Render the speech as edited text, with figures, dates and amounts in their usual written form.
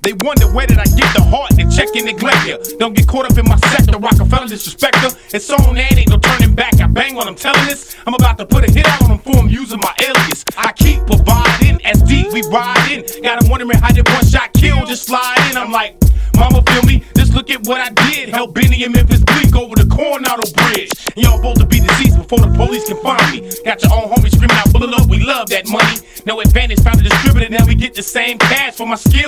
They wonder where did I get the heart to check and neglect ya. Don't get caught up in my sector, Rockefeller disrespecter. It's on and ain't no turning back. I bang when I'm telling this. I'm about to put a hit out on them for him using my alias. I keep providing, as deep we riding. Got him wondering how that one shot killed, just slide in. I'm like, mama feel me? Just look at what I did. Help Benny and Memphis Bleak over the Coronado Bridge. And y'all supposed to be deceased before the police can find me. Got your own homie screaming out, pull it up, we love that money. No advantage, found a distributor, now we get the same cash for my skill.